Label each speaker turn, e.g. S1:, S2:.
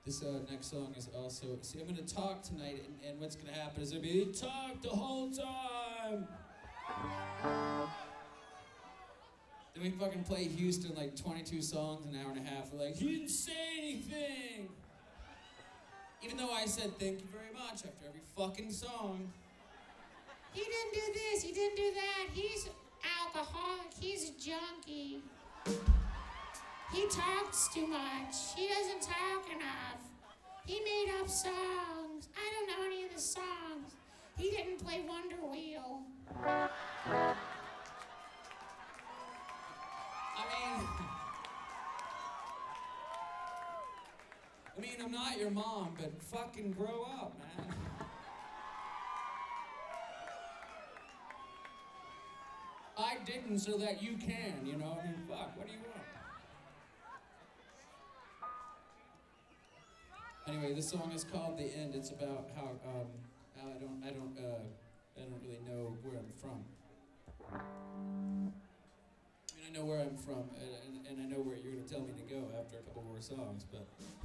S1: This next song is also. See, I'm gonna talk tonight, and what's gonna happen is there'll be talk the whole time. Then we fucking play Houston like 22 songs, an hour and a half. We're like, he didn't say anything. Even though I said thank you very much after every fucking song.
S2: He didn't do this, he didn't do that. He's alcoholic, he's a junkie. He talks too much. He doesn't talk enough. He made up songs. I don't know any of the songs. He didn't play Wonder Wheel.
S1: I mean, I'm not your mom, but fucking grow up, man. I didn't so that you can, you know? I mean, fuck, what do you want? Anyway, this song is called The End. It's about how I don't really know where I'm from. I mean, I know where I'm from, and I know where you're gonna tell me to go after a couple more songs, but